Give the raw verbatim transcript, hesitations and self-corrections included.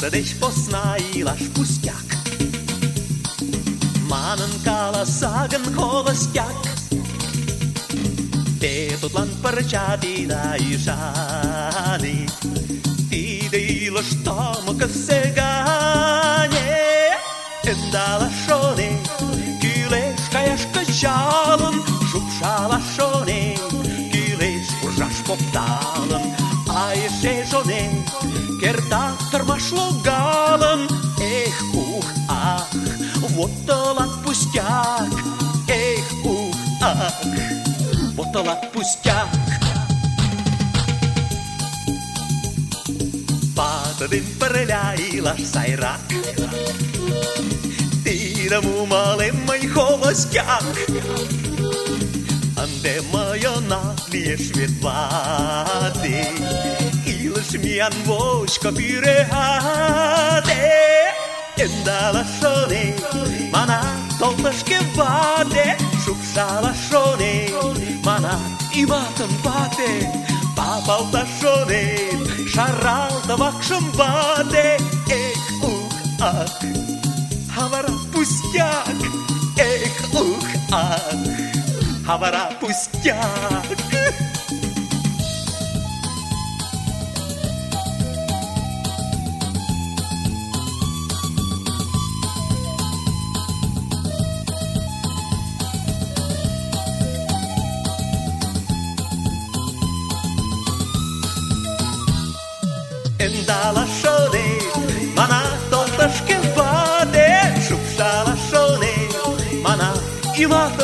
десь поснаїла ж пустяк. Маненкала саген холостяк. Ти тут лан перчати да і жани. Ти дило штому касегане. Ендала шоне, кілешка яшка жален. Шупшала шоне, кілеш уржаш поптален. А еще жоне, керта тормошло галом. Эх, ух, ах, вот лад пустяк. Эх, ух, ах, вот лад пустяк. Пададин переляйла сайрак. Тирому малим мой холостяк. Анде моя надлієш від влади, і лиш м'ян вошка пірегати. Ендала шони, мана толташки ваде, шукшала шони, мана і ватом ваде, папал та шони, шарал та вакшом ваде. Ех, ух, ах, гавара пустяк, ех, ух, ах, гавара пустяк. Ендала шони, мана толташки ваде, шупшала шони, мана і вата